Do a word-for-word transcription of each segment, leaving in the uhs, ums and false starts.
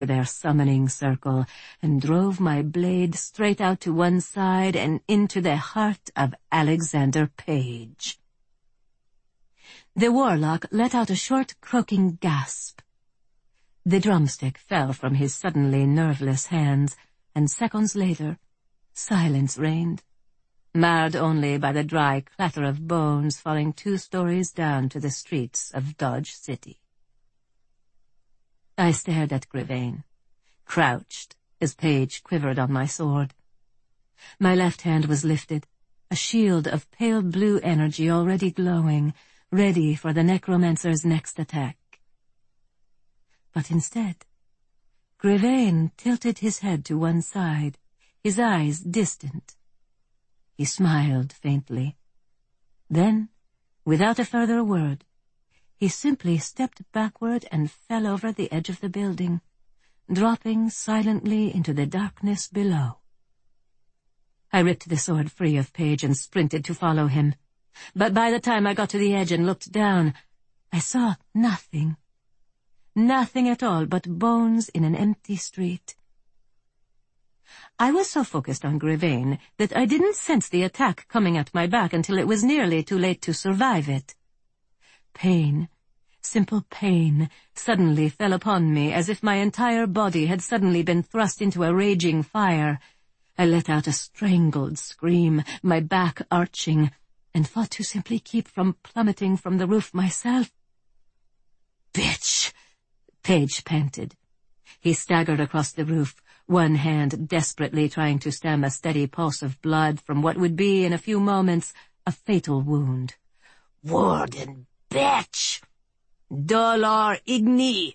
their summoning circle and drove my blade straight out to one side and into the heart of Alexander Page. The warlock let out a short, croaking gasp. The drumstick fell from his suddenly nerveless hands, and seconds later, silence reigned, marred only by the dry clatter of bones falling two stories down to the streets of Dodge City. I stared at Gravane, crouched as Page quivered on my sword. My left hand was lifted, a shield of pale blue energy already glowing, ready for the necromancer's next attack. But instead, Gravane tilted his head to one side, his eyes distant. He smiled faintly. Then, without a further word, he simply stepped backward and fell over the edge of the building, dropping silently into the darkness below. I ripped the sword free of Page and sprinted to follow him. But by the time I got to the edge and looked down, I saw nothing. Nothing at all but bones in an empty street. I was so focused on Gravane that I didn't sense the attack coming at my back until it was nearly too late to survive it. Pain, simple pain, suddenly fell upon me as if my entire body had suddenly been thrust into a raging fire. I let out a strangled scream, my back arching, and fought to simply keep from plummeting from the roof myself. "Bitch!" Page panted. He staggered across the roof, one hand desperately trying to stem a steady pulse of blood from what would be, in a few moments, a fatal wound. "Warden, bitch! Dolor igni!"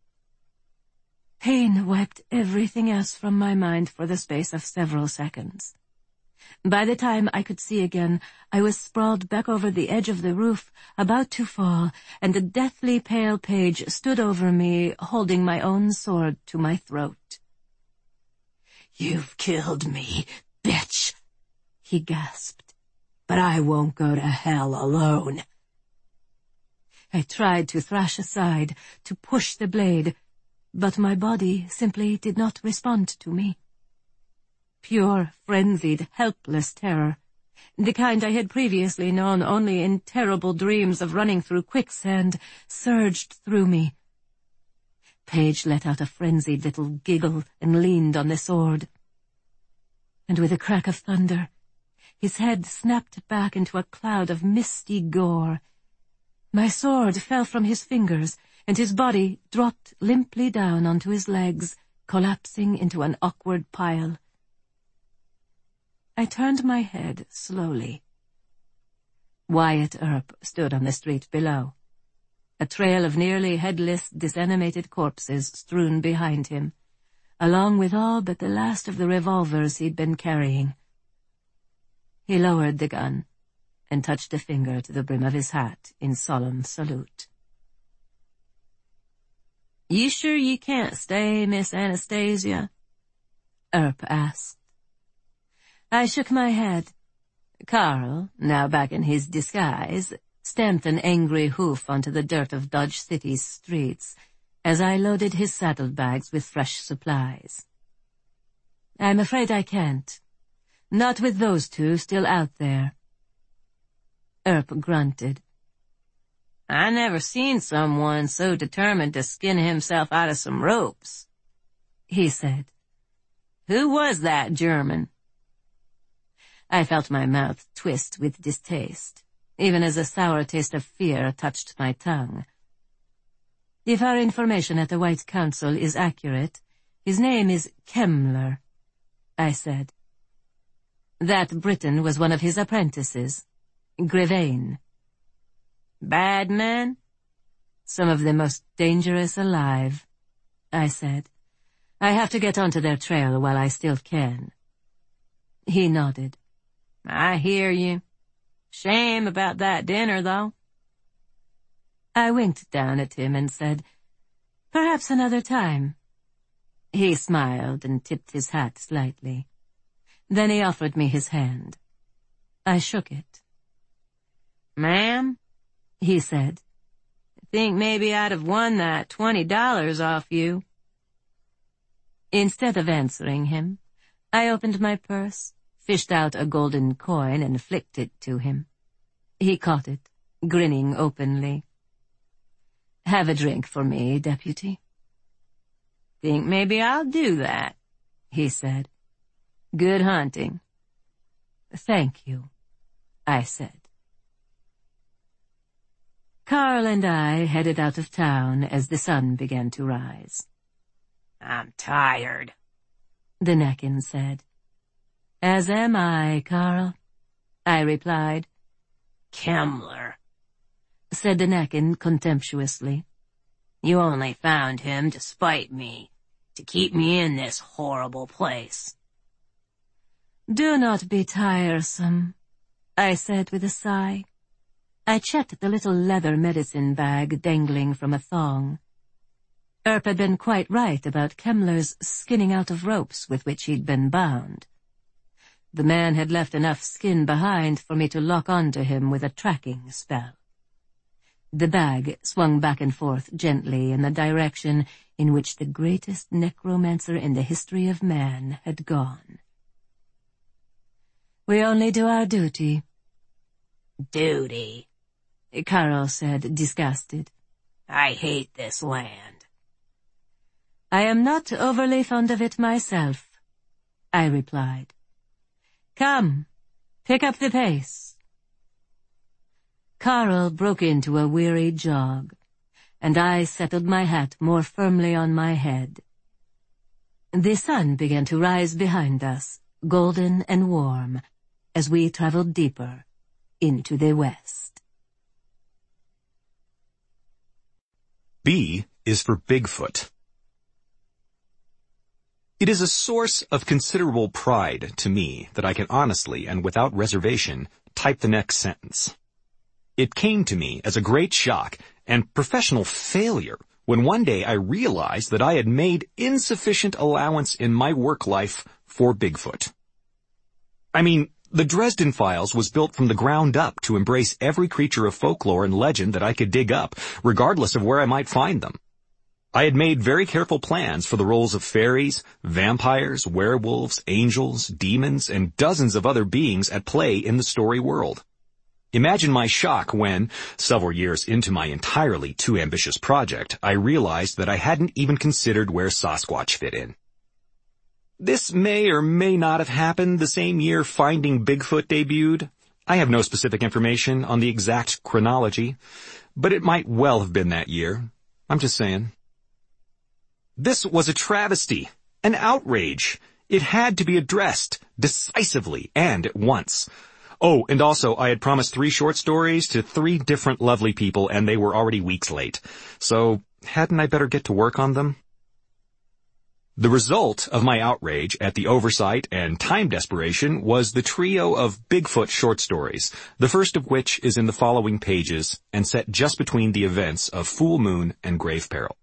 Pain wiped everything else from my mind for the space of several seconds. By the time I could see again, I was sprawled back over the edge of the roof, about to fall, and a deathly pale Page stood over me, holding my own sword to my throat. "You've killed me, bitch," he gasped, "but I won't go to hell alone." I tried to thrash aside, to push the blade, but my body simply did not respond to me. Pure, frenzied, helpless terror, the kind I had previously known only in terrible dreams of running through quicksand, surged through me. Page let out a frenzied little giggle and leaned on the sword. And with a crack of thunder, his head snapped back into a cloud of misty gore. My sword fell from his fingers, and his body dropped limply down onto his legs, collapsing into an awkward pile. I turned my head slowly. Wyatt Earp stood on the street below, a trail of nearly headless, disanimated corpses strewn behind him, along with all but the last of the revolvers he'd been carrying. He lowered the gun and touched a finger to the brim of his hat in solemn salute. "You sure you can't stay, Miss Anastasia?" Earp asked. I shook my head. Carl, now back in his disguise, stamped an angry hoof onto the dirt of Dodge City's streets as I loaded his saddlebags with fresh supplies. "I'm afraid I can't. Not with those two still out there." Earp grunted. "I never seen someone so determined to skin himself out of some ropes," he said. "Who was that German?" I felt my mouth twist with distaste, even as a sour taste of fear touched my tongue. "If our information at the White Council is accurate, his name is Kemmler," I said. "That Briton was one of his apprentices, Gravane." "Bad men?" "Some of the most dangerous alive," I said. "I have to get onto their trail while I still can." He nodded. "I hear you. Shame about that dinner, though." I winked down at him and said, "Perhaps another time." He smiled and tipped his hat slightly. Then he offered me his hand. I shook it. "Ma'am," he said, "I think maybe I'd have won that twenty dollars off you." Instead of answering him, I opened my purse, fished out a golden coin, and flicked it to him. He caught it, grinning openly. "Have a drink for me, deputy." "Think maybe I'll do that," he said. "Good hunting." "Thank you," I said. Carl and I headed out of town as the sun began to rise. "I'm tired," the Neckin said. "As am I, Carl," I replied. "Kemmler," said the Neckin contemptuously. "You only found him to spite me, to keep me in this horrible place." "Do not be tiresome," I said with a sigh. I checked the little leather medicine bag dangling from a thong. Earp had been quite right about Kemmler's skinning out of ropes with which he'd been bound. The man had left enough skin behind for me to lock onto him with a tracking spell. The bag swung back and forth gently in the direction in which the greatest necromancer in the history of man had gone. "We only do our duty." "Duty," Carl said, disgusted. "I hate this land." "I am not overly fond of it myself," I replied. "Come, pick up the pace." Carl broke into a weary jog, and I settled my hat more firmly on my head. The sun began to rise behind us, golden and warm, as we traveled deeper into the west. B is for Bigfoot. It is a source of considerable pride to me that I can honestly and without reservation type the next sentence. It came to me as a great shock and professional failure when one day I realized that I had made insufficient allowance in my work life for Bigfoot. I mean, the Dresden Files was built from the ground up to embrace every creature of folklore and legend that I could dig up, regardless of where I might find them. I had made very careful plans for the roles of fairies, vampires, werewolves, angels, demons, and dozens of other beings at play in the story world. Imagine my shock when, several years into my entirely too ambitious project, I realized that I hadn't even considered where Sasquatch fit in. This may or may not have happened the same year Finding Bigfoot debuted. I have no specific information on the exact chronology, but it might well have been that year. I'm just saying. This was a travesty, an outrage. It had to be addressed decisively and at once. Oh, and also I had promised three short stories to three different lovely people, and they were already weeks late. So hadn't I better get to work on them? The result of my outrage at the oversight and time desperation was the trio of Bigfoot short stories, the first of which is in the following pages and set just between the events of Full Moon and Grave Peril.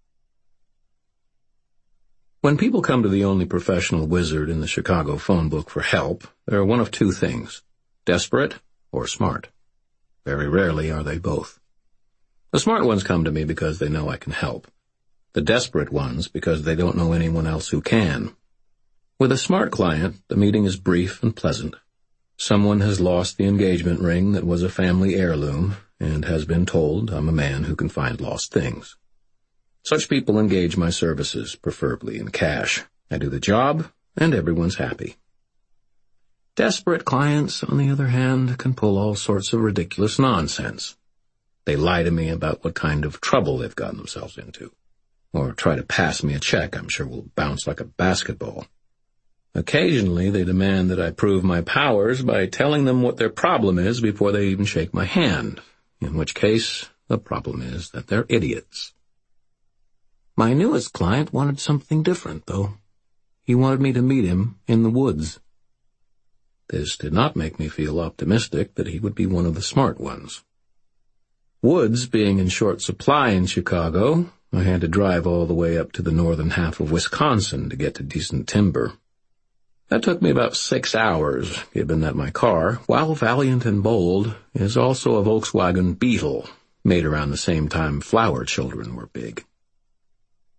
When people come to the only professional wizard in the Chicago phone book for help, they're one of two things, desperate or smart. Very rarely are they both. The smart ones come to me because they know I can help. The desperate ones because they don't know anyone else who can. With a smart client, the meeting is brief and pleasant. Someone has lost the engagement ring that was a family heirloom and has been told I'm a man who can find lost things. Such people engage my services, preferably in cash. I do the job, and everyone's happy. Desperate clients, on the other hand, can pull all sorts of ridiculous nonsense. They lie to me about what kind of trouble they've gotten themselves into, or try to pass me a check I'm sure will bounce like a basketball. Occasionally, they demand that I prove my powers by telling them what their problem is before they even shake my hand, in which case the problem is that they're idiots. My newest client wanted something different, though. He wanted me to meet him in the woods. This did not make me feel optimistic that he would be one of the smart ones. Woods being in short supply in Chicago, I had to drive all the way up to the northern half of Wisconsin to get to decent timber. That took me about six hours, given that my car, while valiant and bold, is also a Volkswagen Beetle, made around the same time flower children were big.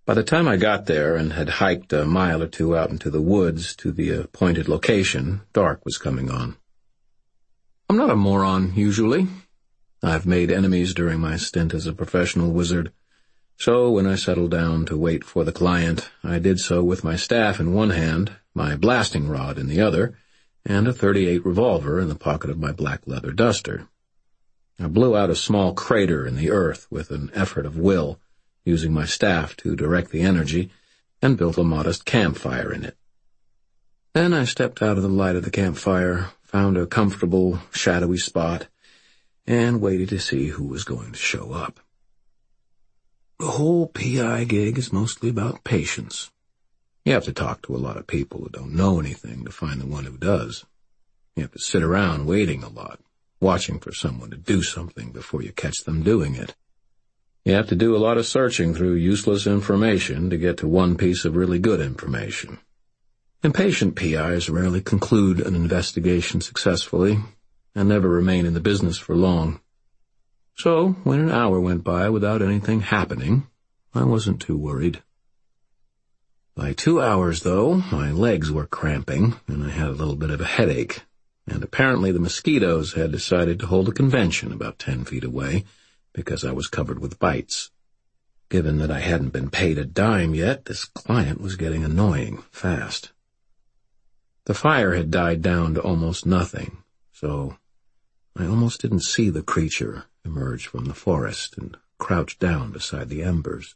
By the time I got there and had hiked a mile or two out into the woods to the appointed location, dark was coming on. I'm not a moron, usually. I've made enemies during my stint as a professional wizard, so when I settled down to wait for the client, I did so with my staff in one hand, my blasting rod in the other, and a thirty-eight revolver in the pocket of my black leather duster. I blew out a small crater in the earth with an effort of will, using my staff to direct the energy, and built a modest campfire in it. Then I stepped out of the light of the campfire, found a comfortable, shadowy spot, and waited to see who was going to show up. The whole P I gig is mostly about patience. You have to talk to a lot of people who don't know anything to find the one who does. You have to sit around waiting a lot, watching for someone to do something before you catch them doing it. You have to do a lot of searching through useless information to get to one piece of really good information. Impatient P Is rarely conclude an investigation successfully and never remain in the business for long. So, when an hour went by without anything happening, I wasn't too worried. By two hours, though, my legs were cramping, and I had a little bit of a headache, and apparently the mosquitoes had decided to hold a convention about ten feet away, because I was covered with bites. Given that I hadn't been paid a dime yet, this client was getting annoying fast. The fire had died down to almost nothing, so I almost didn't see the creature emerge from the forest and crouch down beside the embers.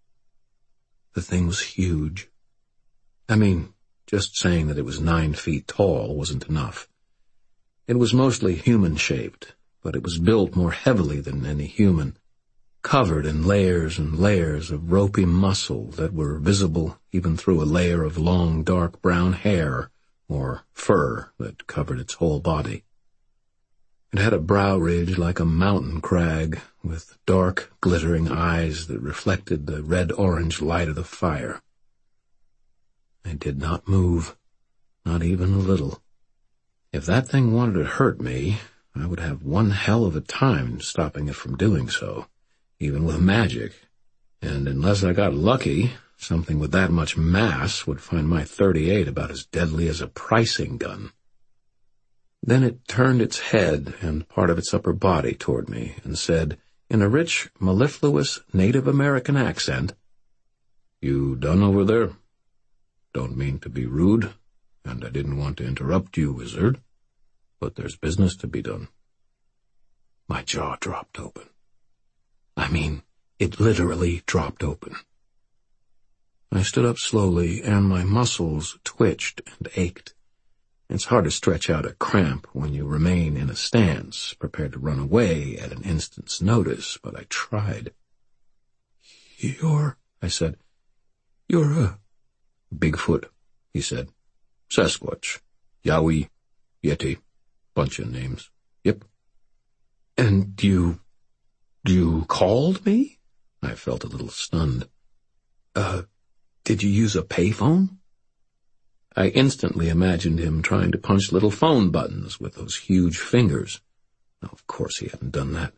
The thing was huge. I mean, just saying that it was nine feet tall wasn't enough. It was mostly human-shaped, but it was built more heavily than any human, covered in layers and layers of ropey muscle that were visible even through a layer of long, dark brown hair or fur that covered its whole body. It had a brow ridge like a mountain crag, with dark, glittering eyes that reflected the red-orange light of the fire. I did not move, not even a little. If that thing wanted to hurt me, I would have one hell of a time stopping it from doing so, even with magic. And unless I got lucky, something with that much mass would find my thirty-eight about as deadly as a pricing gun. Then it turned its head and part of its upper body toward me and said, in a rich, mellifluous Native American accent, "You done over there? Don't mean to be rude, and I didn't want to interrupt you, wizard, but there's business to be done." My jaw dropped open. I mean, it literally dropped open. I stood up slowly, and my muscles twitched and ached. It's hard to stretch out a cramp when you remain in a stance, prepared to run away at an instant's notice, but I tried. "You're," I said, "you're a—" "Bigfoot," he said. "Sasquatch, Yowie, Yeti, bunch of names. Yep." "And you... you called me?" I felt a little stunned. Uh, did you use a payphone?" I instantly imagined him trying to punch little phone buttons with those huge fingers. Oh, of course he hadn't done that.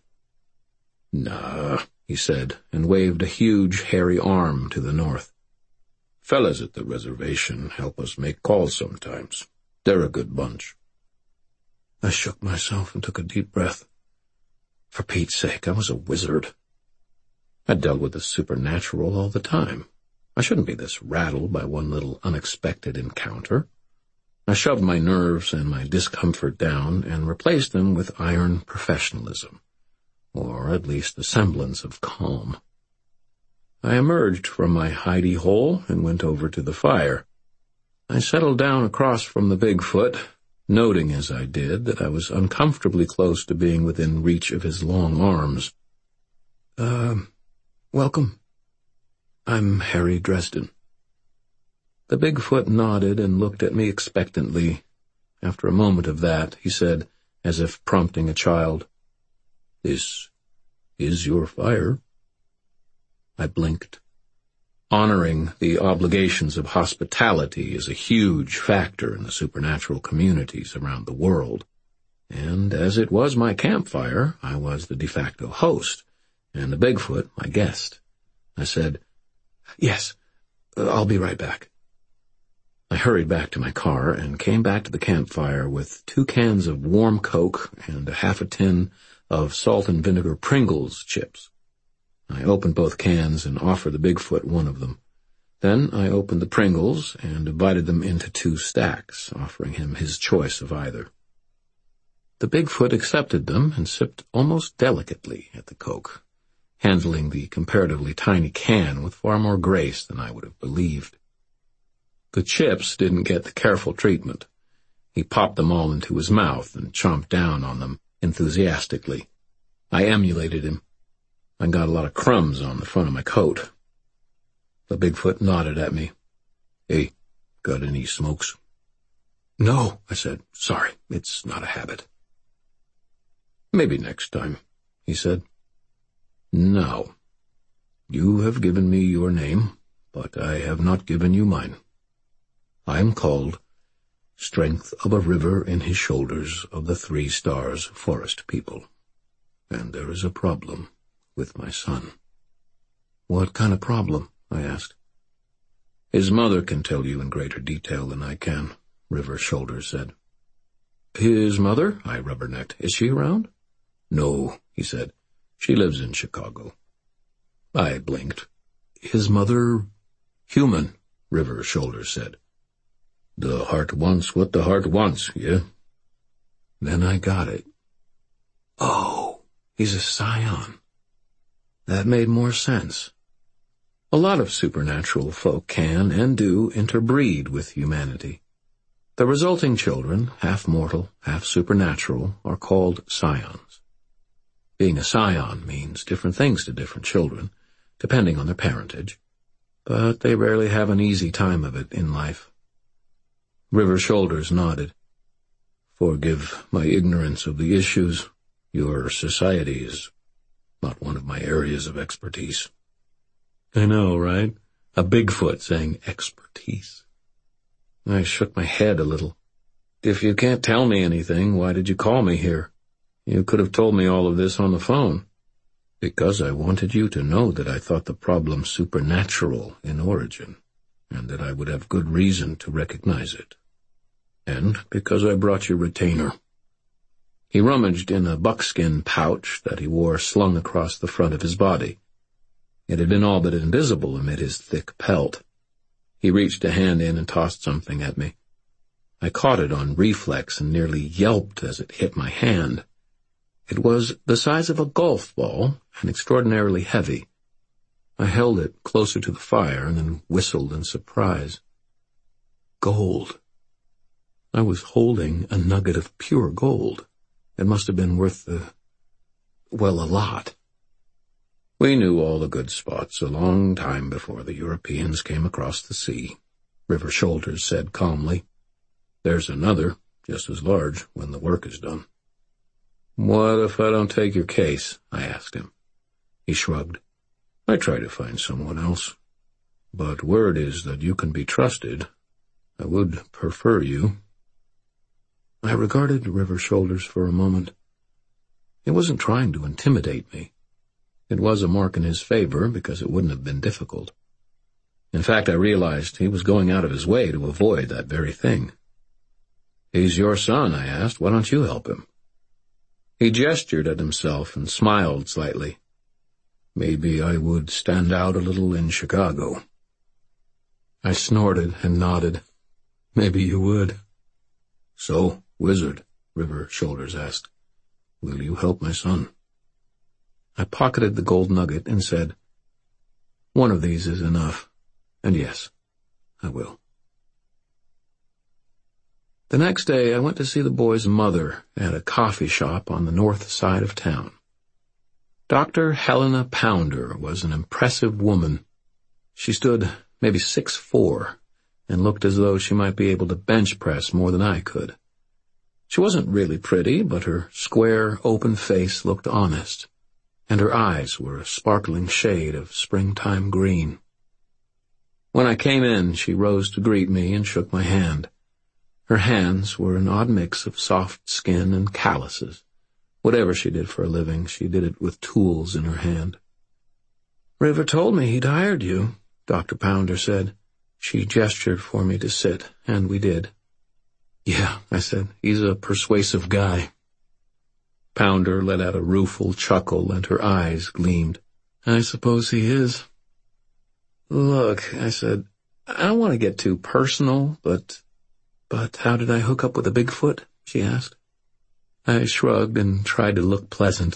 "Nah," he said, and waved a huge, hairy arm to the north. "Fellas at the reservation help us make calls sometimes. They're a good bunch." I shook myself and took a deep breath. For Pete's sake, I was a wizard. I dealt with the supernatural all the time. I shouldn't be this rattled by one little unexpected encounter. I shoved my nerves and my discomfort down and replaced them with iron professionalism, or at least the semblance of calm. I emerged from my hidey hole and went over to the fire. I settled down across from the Bigfoot, noting as I did that I was uncomfortably close to being within reach of his long arms. Uh, welcome. I'm Harry Dresden." The Bigfoot nodded and looked at me expectantly. After a moment of that, he said, as if prompting a child, "This is your fire." I blinked. Honoring the obligations of hospitality is a huge factor in the supernatural communities around the world. And as it was my campfire, I was the de facto host, and the Bigfoot my guest. I said, Yes, uh, I'll be right back. I hurried back to my car and came back to the campfire with two cans of warm Coke and a half a tin of salt and vinegar Pringles chips. I opened both cans and offered the Bigfoot one of them. Then I opened the Pringles and divided them into two stacks, offering him his choice of either. The Bigfoot accepted them and sipped almost delicately at the Coke, handling the comparatively tiny can with far more grace than I would have believed. The chips didn't get the careful treatment. He popped them all into his mouth and chomped down on them enthusiastically. I emulated him. I got a lot of crumbs on the front of my coat. The Bigfoot nodded at me. Hey, got any smokes? No, I said. Sorry, it's not a habit. Maybe next time, he said. Now, you have given me your name, but I have not given you mine. I am called Strength of a River in His Shoulders of the Three Stars Forest People, and there is a problem with my son. What kind of problem? I asked. His mother can tell you in greater detail than I can, River Shoulders said. His mother? I rubbernecked. Is she around? No, he said. She lives in Chicago. I blinked. His mother? Human, River Shoulders said. The heart wants what the heart wants, yeah? Then I got it. Oh, he's a scion. That made more sense. A lot of supernatural folk can and do interbreed with humanity. The resulting children, half mortal, half supernatural, are called scions. Being a scion means different things to different children, depending on their parentage, but they rarely have an easy time of it in life. River Shoulders nodded. Forgive my ignorance of the issues. Your society is not one of my areas of expertise. I know, right? A Bigfoot saying expertise. I shook my head a little. If you can't tell me anything, why did you call me here? You could have told me all of this on the phone. Because I wanted you to know that I thought the problem supernatural in origin, and that I would have good reason to recognize it. And because I brought your retainer. He rummaged in a buckskin pouch that he wore slung across the front of his body. It had been all but invisible amid his thick pelt. He reached a hand in and tossed something at me. I caught it on reflex and nearly yelped as it hit my hand. It was the size of a golf ball and extraordinarily heavy. I held it closer to the fire and then whistled in surprise. Gold. I was holding a nugget of pure gold. It must have been worth the, well, a lot. We knew all the good spots a long time before the Europeans came across the sea, River Shoulders said calmly. There's another, just as large, when the work is done. What if I don't take your case? I asked him. He shrugged. I try to find someone else. But word is that you can be trusted. I would prefer you. I regarded River Shoulders for a moment. He wasn't trying to intimidate me. It was a mark in his favor because it wouldn't have been difficult. In fact, I realized he was going out of his way to avoid that very thing. He's your son, I asked. Why don't you help him? He gestured at himself and smiled slightly. Maybe I would stand out a little in Chicago. I snorted and nodded. Maybe you would. So, Wizard, River Shoulders asked, will you help my son? I pocketed the gold nugget and said, one of these is enough. And yes, I will. The next day I went to see the boy's mother at a coffee shop on the north side of town. Doctor Helena Pounder was an impressive woman. She stood maybe six foot four and looked as though she might be able to bench press more than I could. She wasn't really pretty, but her square, open face looked honest, and her eyes were a sparkling shade of springtime green. When I came in, she rose to greet me and shook my hand. Her hands were an odd mix of soft skin and calluses. Whatever she did for a living, she did it with tools in her hand. River told me he'd hired you. Doctor Pounder said. She gestured for me to sit, and we did. Yeah, I said, he's a persuasive guy. Pounder let out a rueful chuckle, and her eyes gleamed. I suppose he is. Look, I said, I don't want to get too personal, but... But how did I hook up with a Bigfoot? She asked. I shrugged and tried to look pleasant.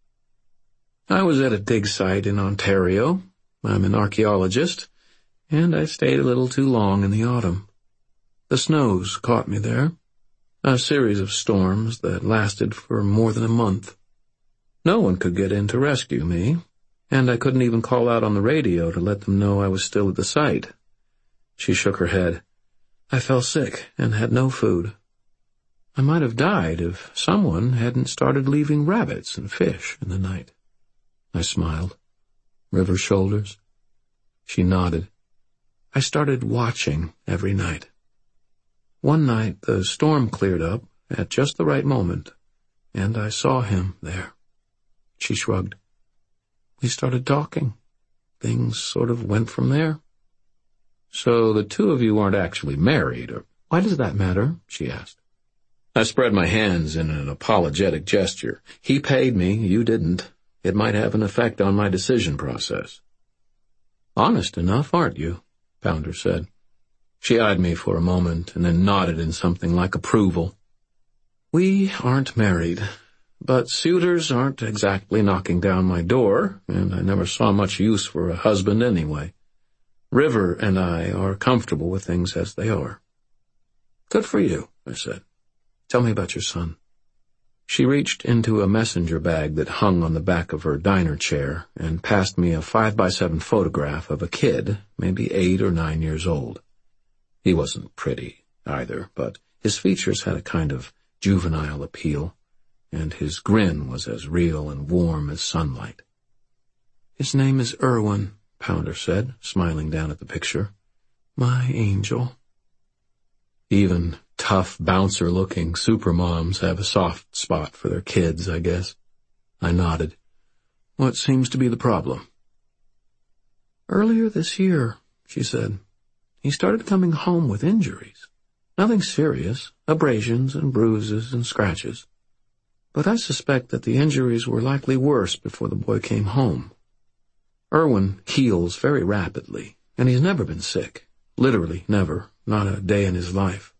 I was at a dig site in Ontario. I'm an archaeologist, and I stayed a little too long in the autumn. The snows caught me there, a series of storms that lasted for more than a month. No one could get in to rescue me, and I couldn't even call out on the radio to let them know I was still at the site. She shook her head. I fell sick and had no food. I might have died if someone hadn't started leaving rabbits and fish in the night. I smiled. River's shoulders. She nodded. I started watching every night. One night the storm cleared up at just the right moment, and I saw him there. She shrugged. We started talking. Things sort of went from there. So the two of you aren't actually married, or why does that matter? She asked. I spread my hands in an apologetic gesture. He paid me, you didn't. It might have an effect on my decision process. Honest enough, aren't you? Pounder said. She eyed me for a moment and then nodded in something like approval. We aren't married, but suitors aren't exactly knocking down my door, and I never saw much use for a husband anyway. River and I are comfortable with things as they are. Good for you, I said. Tell me about your son. She reached into a messenger bag that hung on the back of her diner chair and passed me a five by seven photograph of a kid, maybe eight or nine years old. He wasn't pretty, either, but his features had a kind of juvenile appeal, and his grin was as real and warm as sunlight. His name is Irwin, Pounder said, smiling down at the picture. My angel. Even tough, bouncer-looking supermoms have a soft spot for their kids, I guess. I nodded. What seems to be the problem? Earlier this year, she said, he started coming home with injuries. Nothing serious, abrasions and bruises and scratches. But I suspect that the injuries were likely worse before the boy came home. Irwin heals very rapidly, and he's never been sick. Literally never, not a day in his life.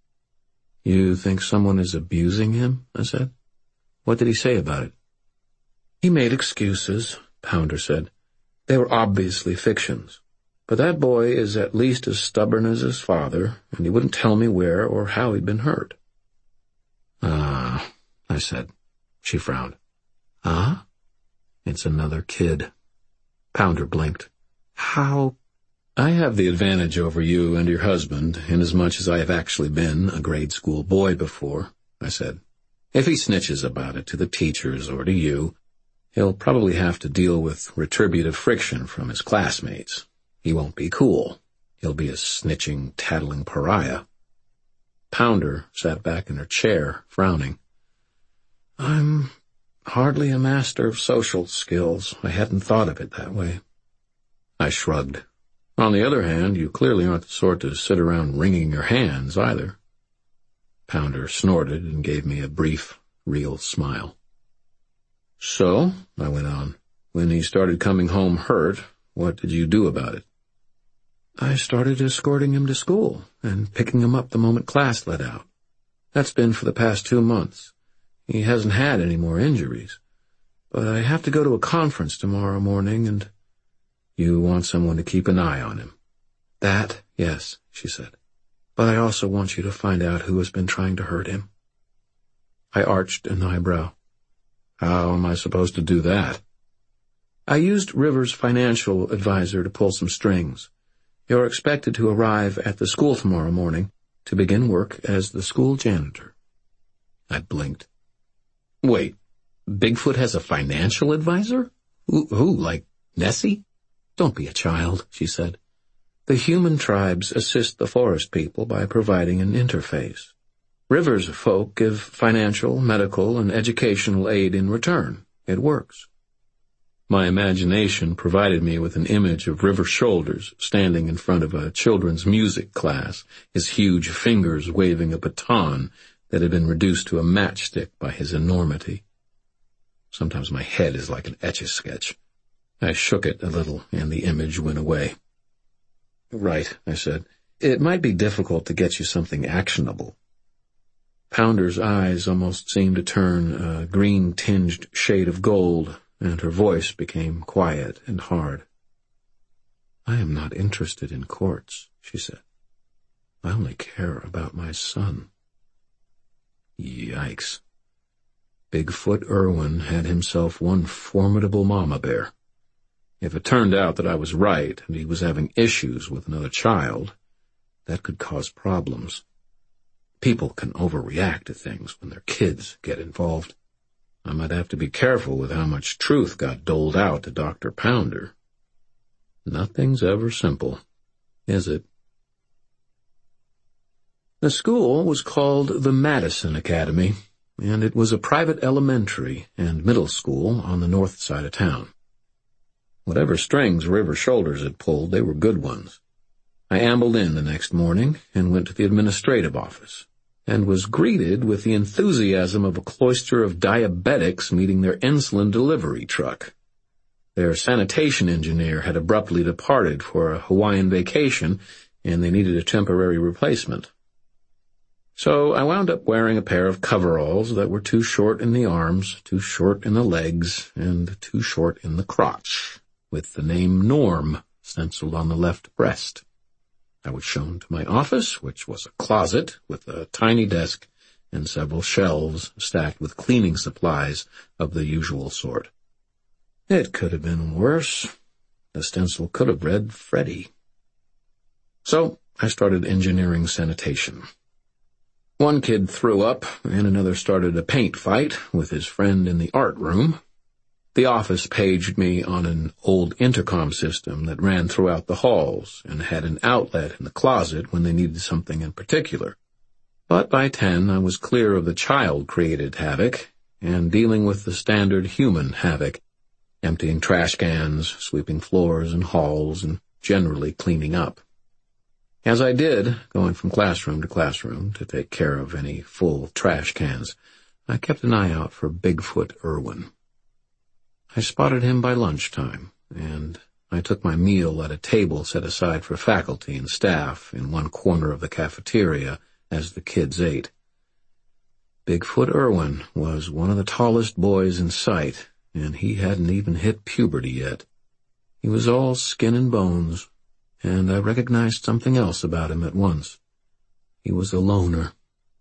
You think someone is abusing him? I said. What did he say about it? He made excuses, Pounder said. They were obviously fictions. But that boy is at least as stubborn as his father, and he wouldn't tell me where or how he'd been hurt. Ah, I said. She frowned. Ah? It's another kid. Pounder blinked. How? I have the advantage over you and your husband, inasmuch as I have actually been a grade school boy before, I said. If he snitches about it to the teachers or to you, he'll probably have to deal with retributive friction from his classmates. He won't be cool. He'll be a snitching, tattling pariah. Pounder sat back in her chair, frowning. I'm hardly a master of social skills. I hadn't thought of it that way. I shrugged. On the other hand, you clearly aren't the sort to sit around wringing your hands, either. Pounder snorted and gave me a brief, real smile. So, I went on, when he started coming home hurt, what did you do about it? I started escorting him to school and picking him up the moment class let out. That's been for the past two months. He hasn't had any more injuries. But I have to go to a conference tomorrow morning, and... You want someone to keep an eye on him. That, yes, she said. But I also want you to find out who has been trying to hurt him. I arched an eyebrow. How am I supposed to do that? I used River's financial advisor to pull some strings. You're expected to arrive at the school tomorrow morning to begin work as the school janitor. I blinked. Wait, Bigfoot has a financial advisor? Who, who like Nessie? Don't be a child, she said. The human tribes assist the forest people by providing an interface. River's folk give financial, medical, and educational aid in return. It works. My imagination provided me with an image of River Shoulders standing in front of a children's music class, his huge fingers waving a baton that had been reduced to a matchstick by his enormity. Sometimes my head is like an Etch-a-Sketch. I shook it a little, and the image went away. "Right," I said. "It might be difficult to get you something actionable." Pounder's eyes almost seemed to turn a green-tinged shade of gold, and her voice became quiet and hard. "I am not interested in courts," she said. "I only care about my son." Yikes. Bigfoot Irwin had himself one formidable mama bear. If it turned out that I was right and he was having issues with another child, that could cause problems. People can overreact to things when their kids get involved. I might have to be careful with how much truth got doled out to Doctor Pounder. Nothing's ever simple, is it? The school was called the Madison Academy, and it was a private elementary and middle school on the north side of town. Whatever strings River Shoulders had pulled, they were good ones. I ambled in the next morning and went to the administrative office, and was greeted with the enthusiasm of a cloister of diabetics meeting their insulin delivery truck. Their sanitation engineer had abruptly departed for a Hawaiian vacation, and they needed a temporary replacement. So I wound up wearing a pair of coveralls that were too short in the arms, too short in the legs, and too short in the crotch, with the name Norm stenciled on the left breast. I was shown to my office, which was a closet with a tiny desk and several shelves stacked with cleaning supplies of the usual sort. It could have been worse. The stencil could have read Freddy. So I started engineering sanitation. One kid threw up, and another started a paint fight with his friend in the art room. The office paged me on an old intercom system that ran throughout the halls and had an outlet in the closet when they needed something in particular. But by ten, I was clear of the child-created havoc and dealing with the standard human havoc, emptying trash cans, sweeping floors and halls, and generally cleaning up. As I did, going from classroom to classroom to take care of any full trash cans, I kept an eye out for Bigfoot Irwin. I spotted him by lunchtime, and I took my meal at a table set aside for faculty and staff in one corner of the cafeteria as the kids ate. Bigfoot Irwin was one of the tallest boys in sight, and he hadn't even hit puberty yet. He was all skin and bones, and I recognized something else about him at once. He was a loner.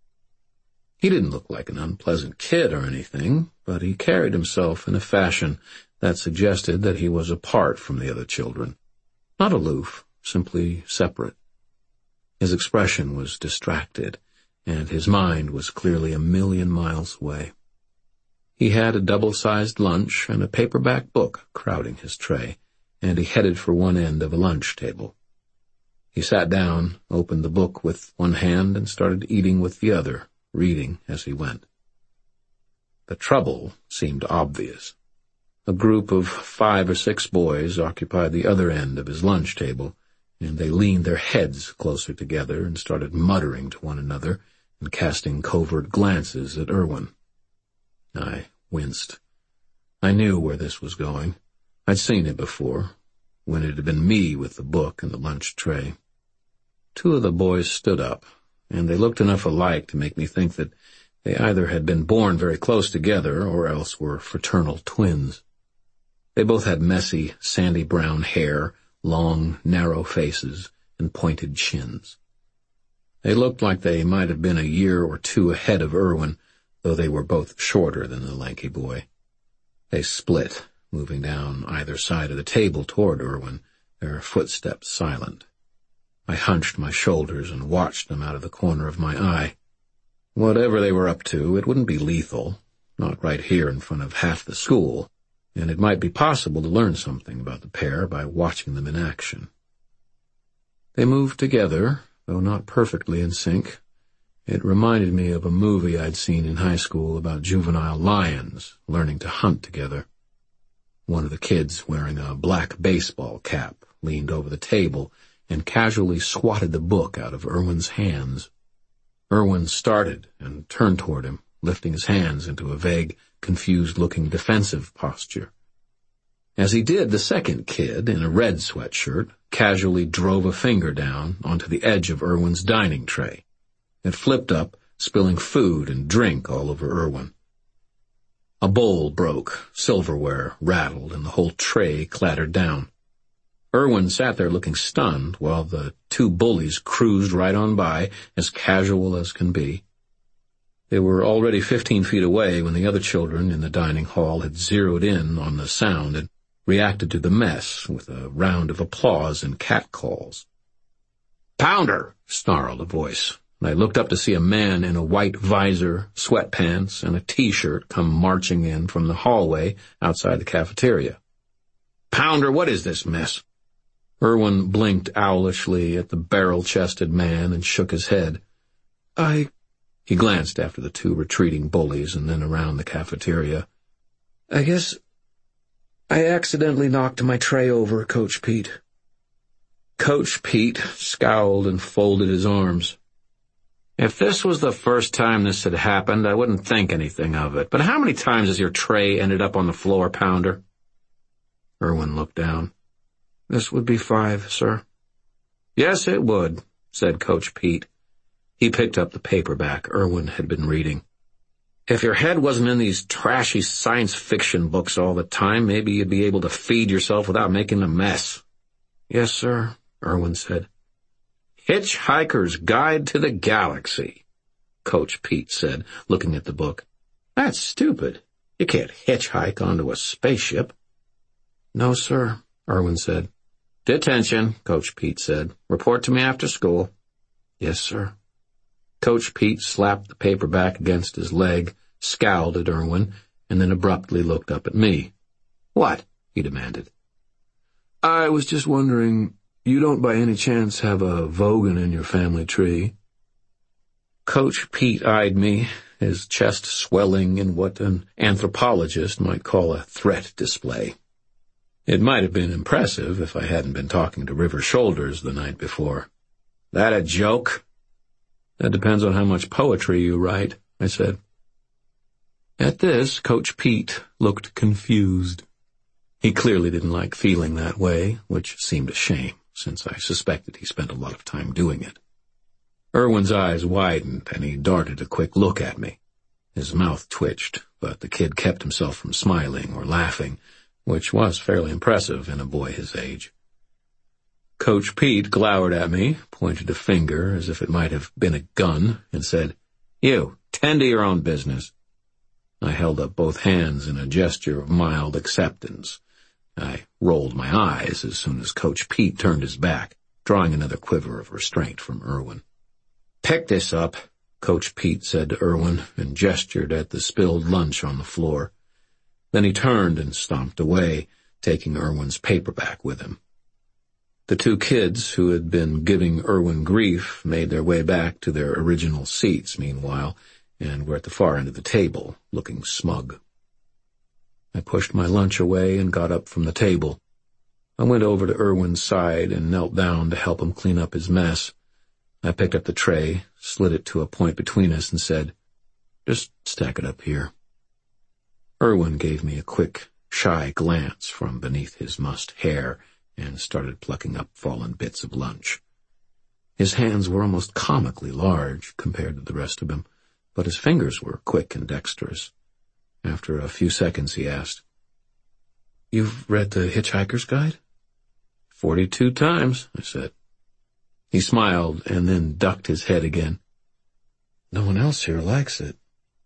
He didn't look like an unpleasant kid or anything, but he carried himself in a fashion that suggested that he was apart from the other children. Not aloof, simply separate. His expression was distracted, and his mind was clearly a million miles away. He had a double-sized lunch and a paperback book crowding his tray, and he headed for one end of a lunch table. He sat down, opened the book with one hand, and started eating with the other, reading as he went. The trouble seemed obvious. A group of five or six boys occupied the other end of his lunch table, and they leaned their heads closer together and started muttering to one another and casting covert glances at Irwin. I winced. I knew where this was going. I'd seen it before, when it had been me with the book and the lunch tray. Two of the boys stood up, and they looked enough alike to make me think that they either had been born very close together or else were fraternal twins. They both had messy, sandy brown hair, long, narrow faces, and pointed chins. They looked like they might have been a year or two ahead of Irwin, though they were both shorter than the lanky boy. They split, moving down either side of the table toward Irwin, their footsteps silent. I hunched my shoulders and watched them out of the corner of my eye. Whatever they were up to, it wouldn't be lethal, not right here in front of half the school, and it might be possible to learn something about the pair by watching them in action. They moved together, though not perfectly in sync. It reminded me of a movie I'd seen in high school about juvenile lions learning to hunt together. One of the kids, wearing a black baseball cap, leaned over the table and casually swatted the book out of Irwin's hands. Irwin started and turned toward him, lifting his hands into a vague, confused-looking defensive posture. As he did, the second kid, in a red sweatshirt, casually drove a finger down onto the edge of Irwin's dining tray. It flipped up, spilling food and drink all over Irwin. A bowl broke, silverware rattled, and the whole tray clattered down. Irwin sat there looking stunned while the two bullies cruised right on by, as casual as can be. They were already fifteen feet away when the other children in the dining hall had zeroed in on the sound and reacted to the mess with a round of applause and catcalls. "Pounder!" snarled a voice. I looked up to see a man in a white visor, sweatpants, and a T-shirt come marching in from the hallway outside the cafeteria. "Pounder, what is this mess?" Irwin blinked owlishly at the barrel-chested man and shook his head. I... He glanced after the two retreating bullies and then around the cafeteria. "I guess I accidentally knocked my tray over, Coach Pete." Coach Pete scowled and folded his arms. "If this was the first time this had happened, I wouldn't think anything of it. But how many times has your tray ended up on the floor, Pounder?" Irwin looked down. "This would be five, sir." "Yes, it would," said Coach Pete. He picked up the paperback Irwin had been reading. "If your head wasn't in these trashy science fiction books all the time, maybe you'd be able to feed yourself without making a mess." "Yes, sir," Irwin said. "Hitchhiker's Guide to the Galaxy," Coach Pete said, looking at the book. "That's stupid. You can't hitchhike onto a spaceship." "No, sir," Irwin said. "Detention," Coach Pete said. "Report to me after school." "Yes, sir." Coach Pete slapped the paperback against his leg, scowled at Irwin, and then abruptly looked up at me. "What?" he demanded. "I was just wondering, you don't by any chance have a Vogan in your family tree?" Coach Pete eyed me, his chest swelling in what an anthropologist might call a threat display. It might have been impressive if I hadn't been talking to River Shoulders the night before. "That a joke?" "That depends on how much poetry you write," I said. At this, Coach Pete looked confused. He clearly didn't like feeling that way, which seemed a shame, since I suspected he spent a lot of time doing it. Irwin's eyes widened, and he darted a quick look at me. His mouth twitched, but the kid kept himself from smiling or laughing, which was fairly impressive in a boy his age. Coach Pete glowered at me, pointed a finger as if it might have been a gun, and said, "You, tend to your own business." I held up both hands in a gesture of mild acceptance. I rolled my eyes as soon as Coach Pete turned his back, drawing another quiver of restraint from Irwin. "Pick this up," Coach Pete said to Irwin, and gestured at the spilled lunch on the floor. Then he turned and stomped away, taking Irwin's paperback with him. The two kids who had been giving Irwin grief made their way back to their original seats meanwhile, and were at the far end of the table, looking smug. I pushed my lunch away and got up from the table. I went over to Irwin's side and knelt down to help him clean up his mess. I picked up the tray, slid it to a point between us, and said, "Just stack it up here." Irwin gave me a quick, shy glance from beneath his mussed hair and started plucking up fallen bits of lunch. His hands were almost comically large compared to the rest of him, but his fingers were quick and dexterous. After a few seconds, he asked, "You've read The Hitchhiker's Guide?" Forty-two times, I said. He smiled and then ducked his head again. "No one else here likes it."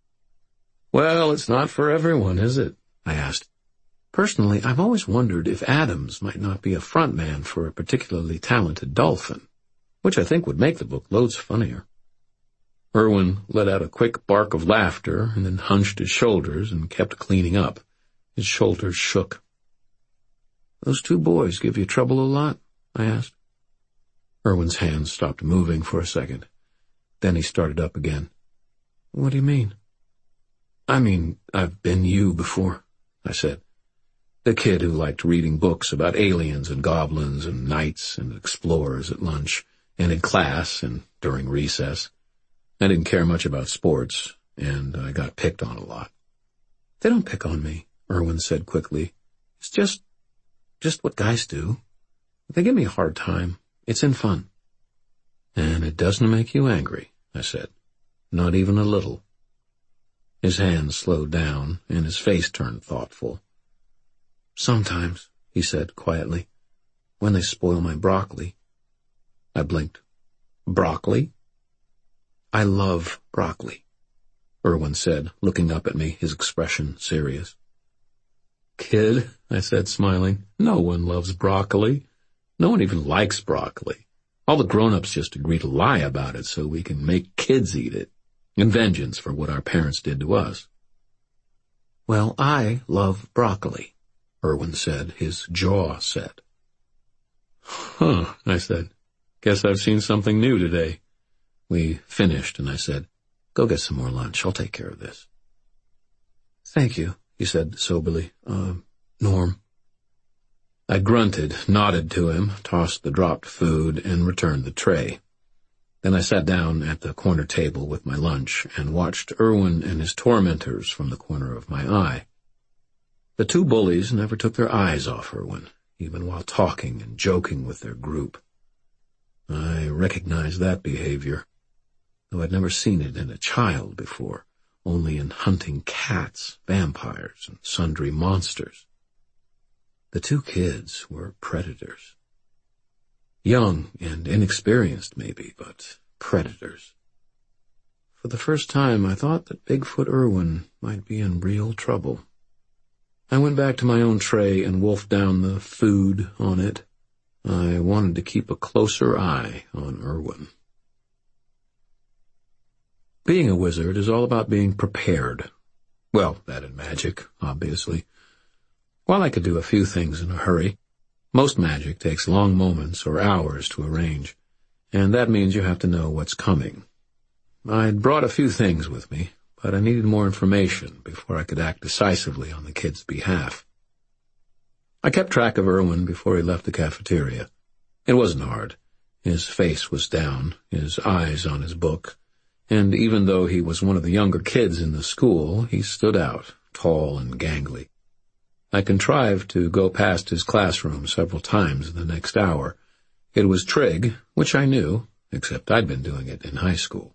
"Well, it's not for everyone, is it?" I asked. Personally, I've always wondered if Adams might not be a front man for a particularly talented dolphin, which I think would make the book loads funnier. Irwin let out a quick bark of laughter and then hunched his shoulders and kept cleaning up. His shoulders shook. "Those two boys give you trouble a lot?" I asked. Irwin's hands stopped moving for a second. Then he started up again. "What do you mean?" "I mean, I've been you before," I said. The kid who liked reading books about aliens and goblins and knights and explorers at lunch and in class and during recess. I didn't care much about sports, and I got picked on a lot. They don't pick on me, Irwin said quickly. It's just, just what guys do. If they give me a hard time, it's in fun. And it doesn't make you angry, I said. Not even a little. His hands slowed down, and his face turned thoughtful. Sometimes, he said quietly, when they spoil my broccoli. I blinked. Broccoli? I love broccoli, Irwin said, looking up at me, his expression serious. Kid, I said, smiling, no one loves broccoli. No one even likes broccoli. All the grown-ups just agree to lie about it so we can make kids eat it, in vengeance for what our parents did to us. Well, I love broccoli, Irwin said, his jaw set. Huh, I said. Guess I've seen something new today. We finished, and I said, go get some more lunch. I'll take care of this. Thank you, he said soberly. Uh, Norm. I grunted, nodded to him, tossed the dropped food, and returned the tray. Then I sat down at the corner table with my lunch and watched Irwin and his tormentors from the corner of my eye. The two bullies never took their eyes off Irwin, even while talking and joking with their group. I recognized that behavior, though I'd never seen it in a child before, only in hunting cats, vampires, and sundry monsters. The two kids were predators. Young and inexperienced, maybe, but predators. For the first time, I thought that Bigfoot Irwin might be in real trouble. I went back to my own tray and wolfed down the food on it. I wanted to keep a closer eye on Irwin. Being a wizard is all about being prepared. Well, that and magic, obviously. While I could do a few things in a hurry, most magic takes long moments or hours to arrange, and that means you have to know what's coming. I'd brought a few things with me, but I needed more information before I could act decisively on the kid's behalf. I kept track of Irwin before he left the cafeteria. It wasn't hard. His face was down, his eyes on his book, and even though he was one of the younger kids in the school, he stood out, tall and gangly. I contrived to go past his classroom several times in the next hour. It was trig, which I knew, except I'd been doing it in high school.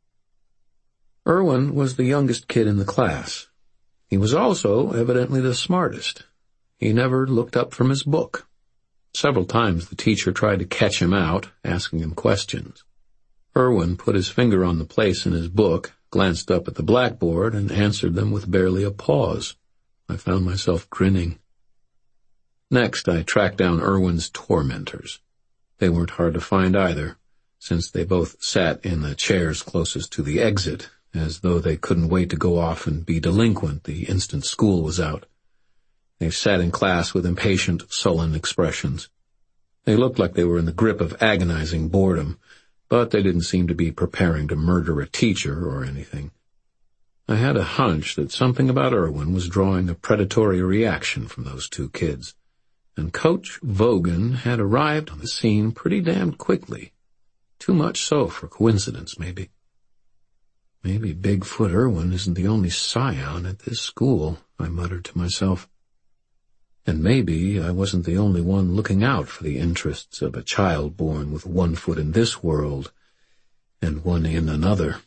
Irwin was the youngest kid in the class. He was also evidently the smartest. He never looked up from his book. Several times the teacher tried to catch him out, asking him questions. Irwin put his finger on the place in his book, glanced up at the blackboard, and answered them with barely a pause. I found myself grinning. Next, I tracked down Irwin's tormentors. They weren't hard to find either, since they both sat in the chairs closest to the exit, as though they couldn't wait to go off and be delinquent the instant school was out. They sat in class with impatient, sullen expressions. They looked like they were in the grip of agonizing boredom, but they didn't seem to be preparing to murder a teacher or anything. I had a hunch that something about Irwin was drawing a predatory reaction from those two kids, and Coach Vogan had arrived on the scene pretty damned quickly. Too much so for coincidence, maybe. Maybe Bigfoot Irwin isn't the only scion at this school, I muttered to myself. And maybe I wasn't the only one looking out for the interests of a child born with one foot in this world and one in another.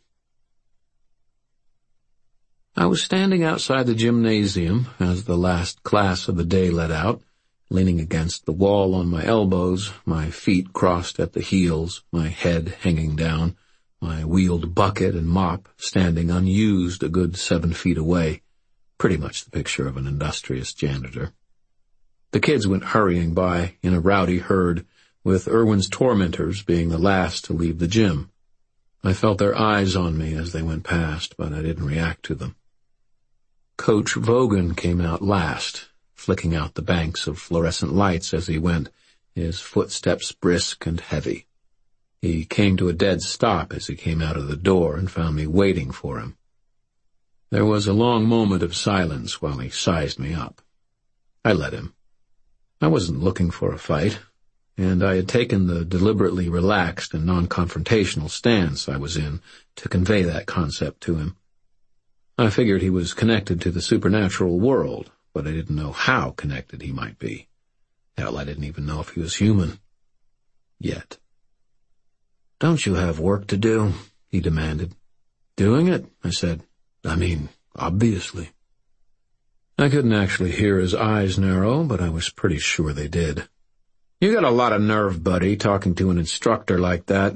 I was standing outside the gymnasium as the last class of the day let out, leaning against the wall on my elbows, my feet crossed at the heels, my head hanging down, my wheeled bucket and mop standing unused a good seven feet away, pretty much the picture of an industrious janitor. The kids went hurrying by in a rowdy herd, with Irwin's tormentors being the last to leave the gym. I felt their eyes on me as they went past, but I didn't react to them. Coach Vogan came out last, flicking out the banks of fluorescent lights as he went, his footsteps brisk and heavy. He came to a dead stop as he came out of the door and found me waiting for him. There was a long moment of silence while he sized me up. I let him. I wasn't looking for a fight, and I had taken the deliberately relaxed and non-confrontational stance I was in to convey that concept to him. I figured he was connected to the supernatural world, but I didn't know how connected he might be. Hell, I didn't even know if he was human. Yet. "Don't you have work to do?" he demanded. "Doing it?" I said. "I mean, obviously." I couldn't actually hear his eyes narrow, but I was pretty sure they did. "You got a lot of nerve, buddy, talking to an instructor like that."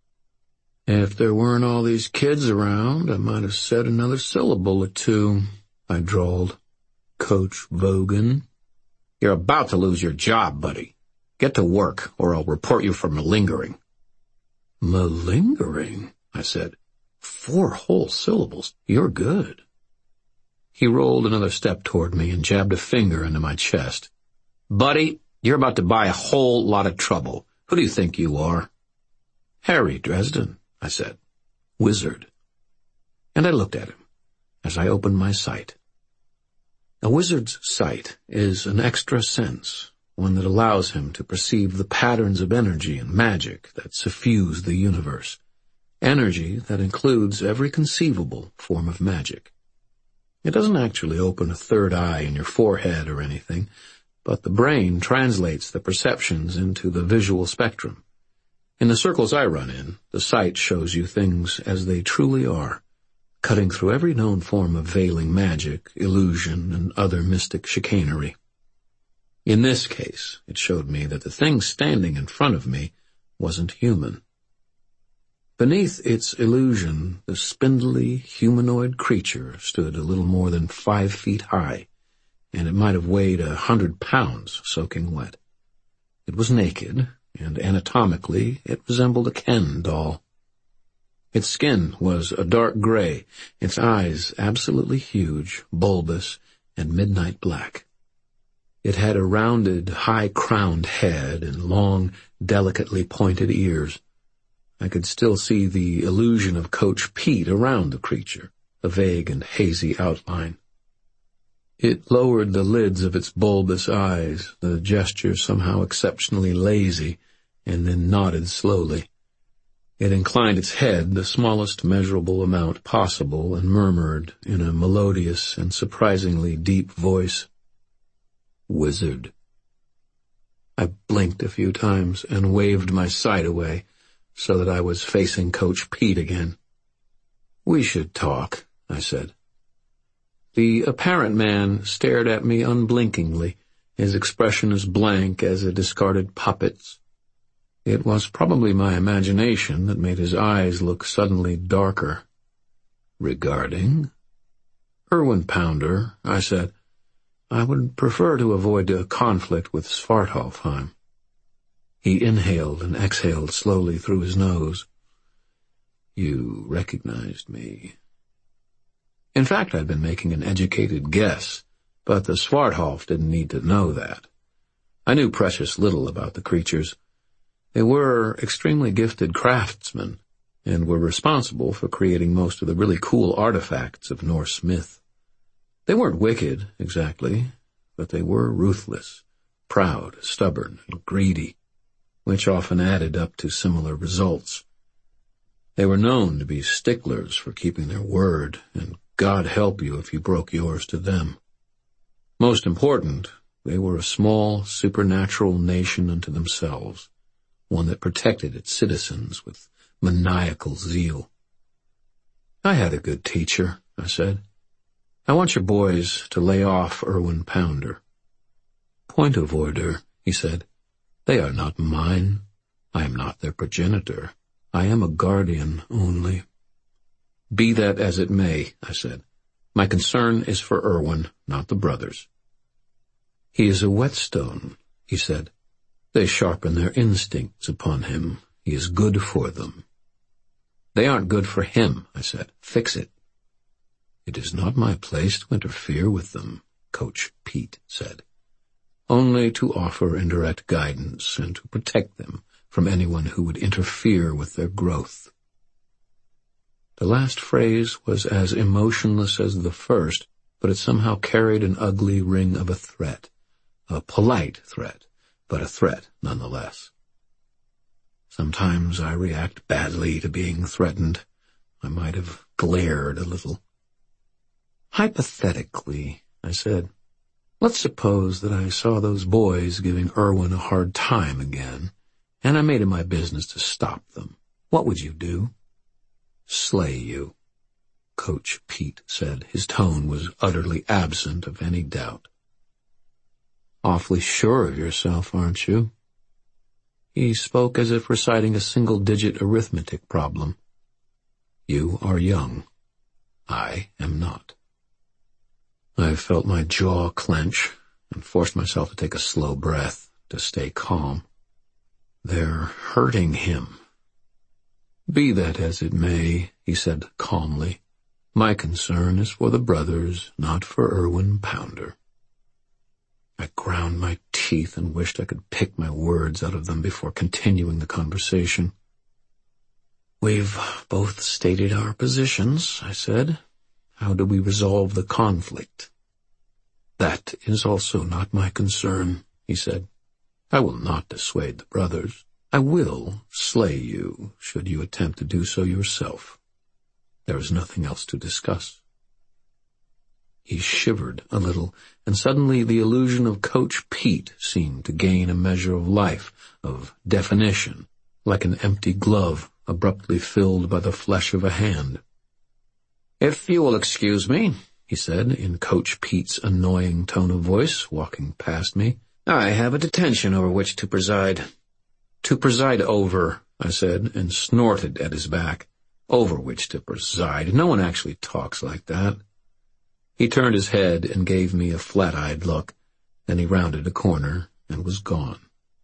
"If there weren't all these kids around, I might have said another syllable or two," I drawled. "Coach Vogan." "You're about to lose your job, buddy. Get to work, or I'll report you for malingering." "Malingering?" I said. "Four whole syllables. You're good." He rolled another step toward me and jabbed a finger into my chest. "Buddy, you're about to buy a whole lot of trouble. Who do you think you are?" "Harry Dresden," I said. "Wizard." And I looked at him as I opened my sight. A wizard's sight is an extra sense, one that allows him to perceive the patterns of energy and magic that suffuse the universe. Energy that includes every conceivable form of magic. It doesn't actually open a third eye in your forehead or anything, but the brain translates the perceptions into the visual spectrum. In the circles I run in, the sight shows you things as they truly are, cutting through every known form of veiling magic, illusion, and other mystic chicanery. In this case, it showed me that the thing standing in front of me wasn't human. Beneath its illusion, the spindly, humanoid creature stood a little more than five feet high, and it might have weighed a hundred pounds soaking wet. It was naked, and anatomically it resembled a Ken doll. Its skin was a dark gray, its eyes absolutely huge, bulbous, and midnight black. It had a rounded, high-crowned head and long, delicately pointed ears. I could still see the illusion of Coach Pete around the creature, a vague and hazy outline. It lowered the lids of its bulbous eyes, the gesture somehow exceptionally lazy, and then nodded slowly. It inclined its head the smallest measurable amount possible and murmured in a melodious and surprisingly deep voice, "Wizard." I blinked a few times and waved my sight away, so that I was facing Coach Pete again. "We should talk," I said. The apparent man stared at me unblinkingly, his expression as blank as a discarded puppet's. It was probably my imagination that made his eyes look suddenly darker. "Regarding?" "Erwin Pounder," I said. "I would prefer to avoid a conflict with Svartalfheim." He inhaled and exhaled slowly through his nose. "You recognized me." In fact, I'd been making an educated guess, but the Svartalf didn't need to know that. I knew precious little about the creatures. They were extremely gifted craftsmen, and were responsible for creating most of the really cool artifacts of Norse myth. They weren't wicked, exactly, but they were ruthless, proud, stubborn, and greedy, which often added up to similar results. They were known to be sticklers for keeping their word, and God help you if you broke yours to them. Most important, they were a small, supernatural nation unto themselves, one that protected its citizens with maniacal zeal. "I had a good teacher," I said. "I want your boys to lay off Erwin Pounder." "Point of order," he said. "They are not mine. I am not their progenitor. I am a guardian only." "Be that as it may," I said. "My concern is for Erwin, not the brothers." "He is a whetstone," he said. "They sharpen their instincts upon him. He is good for them." "They aren't good for him," I said. "Fix it." "It is not my place to interfere with them," Coach Pete said. "Only to offer indirect guidance and to protect them from anyone who would interfere with their growth." The last phrase was as emotionless as the first, but it somehow carried an ugly ring of a threat, A polite threat, but a threat nonetheless. Sometimes I react badly to being threatened. I might have glared a little. Hypothetically, I said, let's suppose that I saw those boys giving Irwin a hard time again, and I made it my business to stop them. What would you do? Slay you, Coach Pete said. His tone was utterly absent of any doubt. Awfully sure of yourself, aren't you? He spoke as if reciting a single-digit arithmetic problem. You are young. I am not. I felt my jaw clench and forced myself to take a slow breath to stay calm. They're hurting him. Be that as it may, he said calmly, my concern is for the brothers, not for Irwin Pounder. I ground my teeth and wished I could pick my words out of them before continuing the conversation. We've both stated our positions, I said. How do we resolve the conflict? That is also not my concern, he said. I will not dissuade the brothers. I will slay you, should you attempt to do so yourself. There is nothing else to discuss. He shivered a little, and suddenly the illusion of Coach Pete seemed to gain a measure of life, of definition, like an empty glove abruptly filled by the flesh of a hand. If you will excuse me, he said, in Coach Pete's annoying tone of voice, walking past me, I have a detention over which to preside. To preside over, I said, and snorted at his back. Over which to preside. No one actually talks like that. He turned his head and gave me a flat-eyed look. Then he rounded a corner and was gone.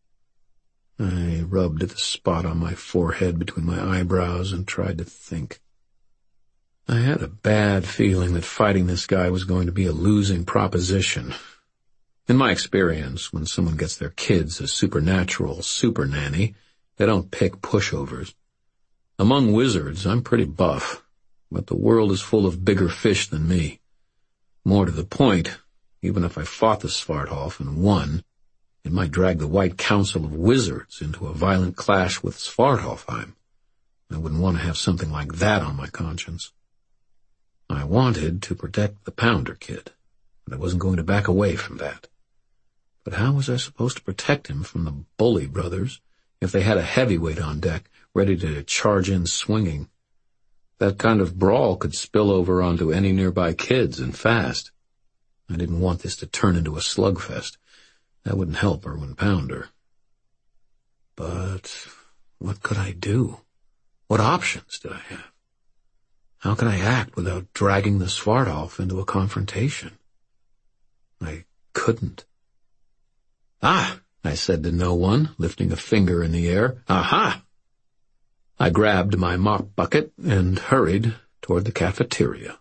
I rubbed at the spot on my forehead between my eyebrows and tried to think. I had a bad feeling that fighting this guy was going to be a losing proposition. In my experience, when someone gets their kids a supernatural super nanny, they don't pick pushovers. Among wizards, I'm pretty buff, but the world is full of bigger fish than me. More to the point, even if I fought the Svartalf and won, it might drag the White Council of Wizards into a violent clash with Svartalfheim. I wouldn't want to have something like that on my conscience. I wanted to protect the Pounder kid, but I wasn't going to back away from that. But how was I supposed to protect him from the Bully brothers if they had a heavyweight on deck, ready to charge in swinging? That kind of brawl could spill over onto any nearby kids, and fast. I didn't want this to turn into a slugfest. That wouldn't help Irwin Pounder. But what could I do? What options did I have? How could I act without dragging the Svartalf into a confrontation? I couldn't. Ah, I said to no one, lifting a finger in the air. Aha! I grabbed my mop bucket and hurried toward the cafeteria.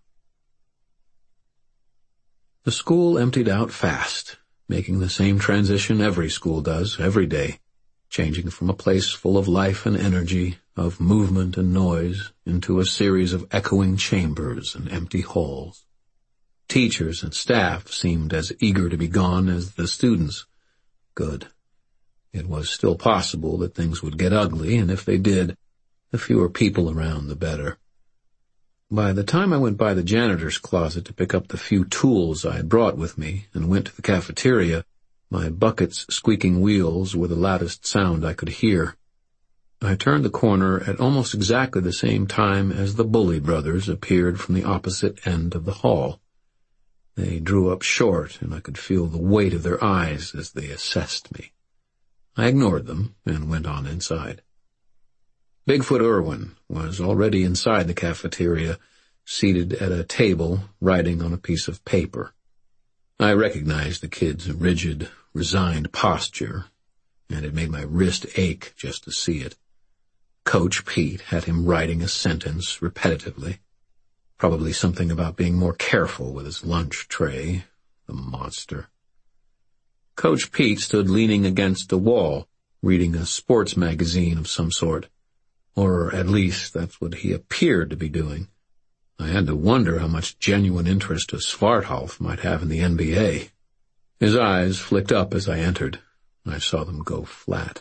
The school emptied out fast, making the same transition every school does every day, changing from a place full of life and energy, of movement and noise, into a series of echoing chambers and empty halls. Teachers and staff seemed as eager to be gone as the students. Good. It was still possible that things would get ugly, and if they did, the fewer people around, the better. By the time I went by the janitor's closet to pick up the few tools I had brought with me and went to the cafeteria, my bucket's squeaking wheels were the loudest sound I could hear. I turned the corner at almost exactly the same time as the Bully brothers appeared from the opposite end of the hall. They drew up short, and I could feel the weight of their eyes as they assessed me. I ignored them and went on inside. Bigfoot Irwin was already inside the cafeteria, seated at a table, writing on a piece of paper. I recognized the kid's rigid, resigned posture, and it made my wrist ache just to see it. Coach Pete had him writing a sentence repetitively, probably something about being more careful with his lunch tray, the monster. Coach Pete stood leaning against the wall, reading a sports magazine of some sort. Or at least that's what he appeared to be doing. I had to wonder how much genuine interest a Svartalf might have in the N B A. His eyes flicked up as I entered. I saw them go flat.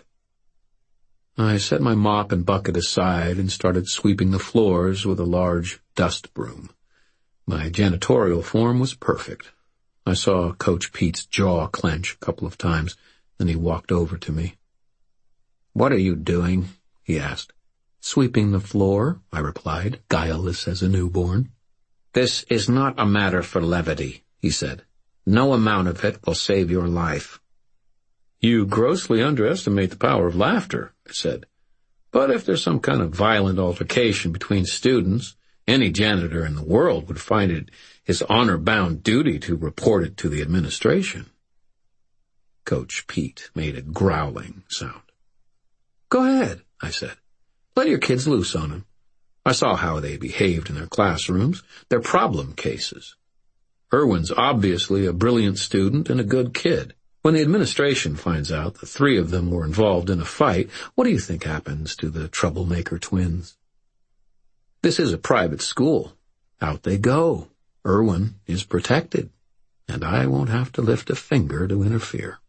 I set my mop and bucket aside and started sweeping the floors with a large dust broom. My janitorial form was perfect. I saw Coach Pete's jaw clench a couple of times, then he walked over to me. "What are you doing?" he asked. "Sweeping the floor," I replied, guileless as a newborn. "This is not a matter for levity," he said. "No amount of it will save your life." "You grossly underestimate the power of laughter," I said. "But if there's some kind of violent altercation between students, any janitor in the world would find it his honor-bound duty to report it to the administration." Coach Pete made a growling sound. "Go ahead," I said. "Let your kids loose on him. I saw how they behaved in their classrooms. They're problem cases. Irwin's obviously a brilliant student and a good kid. When the administration finds out the three of them were involved in a fight, what do you think happens to the troublemaker twins? This is a private school. Out they go. Irwin is protected, and I won't have to lift a finger to interfere."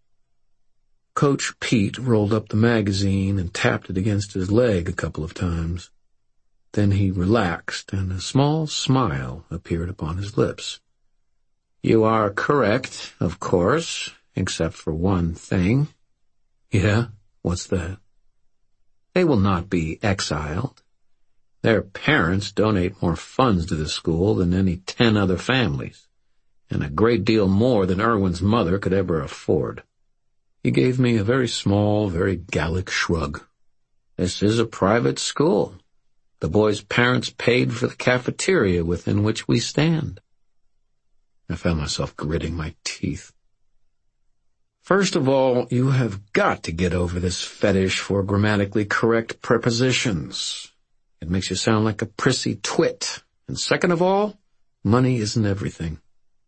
Coach Pete rolled up the magazine and tapped it against his leg a couple of times. Then he relaxed, and a small smile appeared upon his lips. "You are correct, of course, except for one thing." "Yeah? What's that?" "They will not be exiled. Their parents donate more funds to the school than any ten other families, and a great deal more than Irwin's mother could ever afford." He gave me a very small, very Gallic shrug. "This is a private school. The boys' parents paid for the cafeteria within which we stand." I found myself gritting my teeth. "First of all, you have got to get over this fetish for grammatically correct prepositions. It makes you sound like a prissy twit. And second of all, money isn't everything."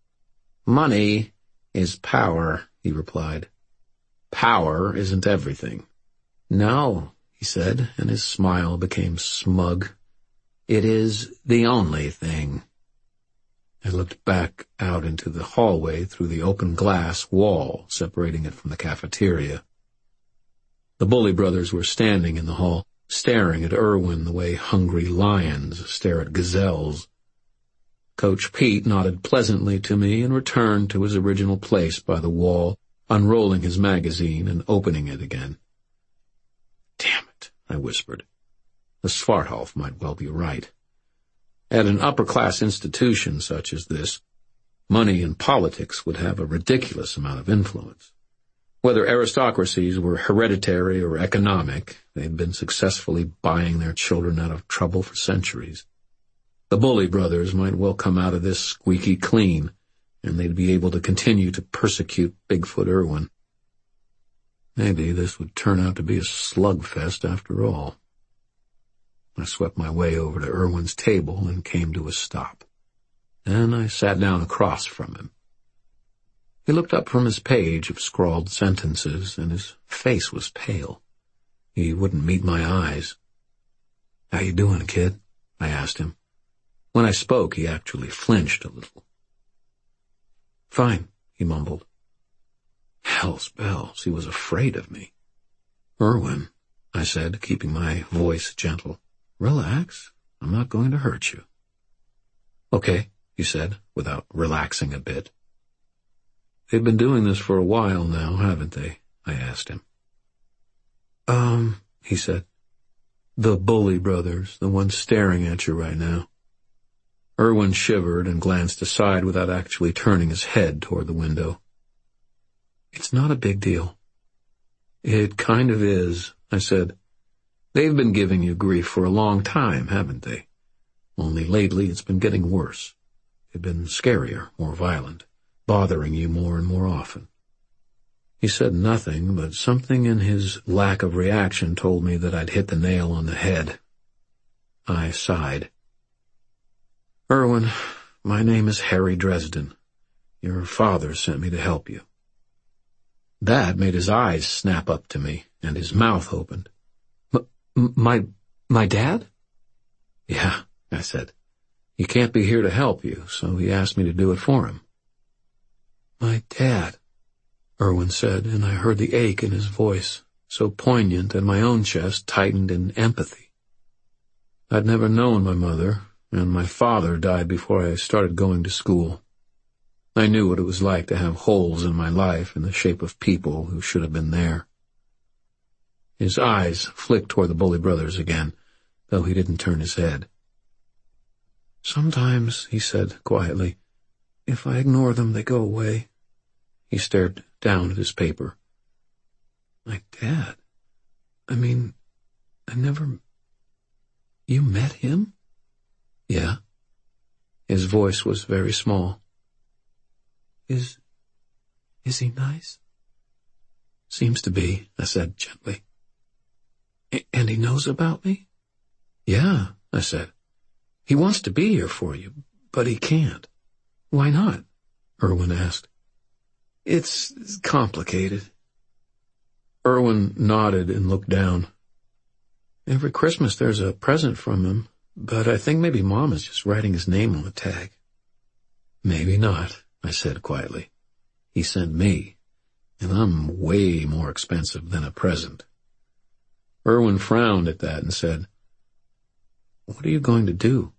"Money is power," he replied. "Power isn't everything." "No," he said, and his smile became smug. "It is the only thing." I looked back out into the hallway through the open glass wall separating it from the cafeteria. The Bully brothers were standing in the hall, staring at Irwin the way hungry lions stare at gazelles. Coach Pete nodded pleasantly to me and returned to his original place by the wall, unrolling his magazine and opening it again. "Damn it," I whispered. The Svartholf might well be right. At an upper-class institution such as this, money and politics would have a ridiculous amount of influence. Whether aristocracies were hereditary or economic, they'd been successfully buying their children out of trouble for centuries. The Bully brothers might well come out of this squeaky clean, and they'd be able to continue to persecute Bigfoot Irwin. Maybe this would turn out to be a slugfest after all. I swept my way over to Irwin's table and came to a stop. Then I sat down across from him. He looked up from his page of scrawled sentences, and his face was pale. He wouldn't meet my eyes. "How you doing, kid?" I asked him. When I spoke, he actually flinched a little. "Fine," he mumbled. Hell's bells, he was afraid of me. "Irwin," I said, keeping my voice gentle. "Relax. I'm not going to hurt you." "Okay," he said, without relaxing a bit. "They've been doing this for a while now, haven't they?" I asked him. Um, he said. "The Bully brothers, the ones staring at you right now." Irwin shivered and glanced aside without actually turning his head toward the window. "It's not a big deal." "It kind of is," I said. "They've been giving you grief for a long time, haven't they? Only lately it's been getting worse. They've been scarier, more violent, bothering you more and more often." He said nothing, but something in his lack of reaction told me that I'd hit the nail on the head. I sighed. "Irwin, my name is Harry Dresden. Your father sent me to help you." That made his eyes snap up to me, and his mouth opened. M- my, my dad? "Yeah," I said. "He can't be here to help you, so he asked me to do it for him." "My dad," Irwin said, and I heard the ache in his voice, so poignant that my own chest tightened in empathy. I'd never known my mother, and my father died before I started going to school. I knew what it was like to have holes in my life in the shape of people who should have been there. His eyes flicked toward the Bully brothers again, though he didn't turn his head. "Sometimes," he said quietly, "if I ignore them, they go away." He stared down at his paper. "My dad? I mean, I never... You met him?" "Yeah." His voice was very small. Is... is he nice?" "Seems to be," I said gently. "And he knows about me?" "Yeah," I said. "He wants to be here for you, but he can't." "Why not?" Irwin asked. It's complicated." Irwin nodded and looked down. "Every Christmas there's a present from him, but I think maybe Mom is just writing his name on the tag." "Maybe not," I said quietly. "He sent me, and I'm way more expensive than a present." Irwin frowned at that and said, "What are you going to do?"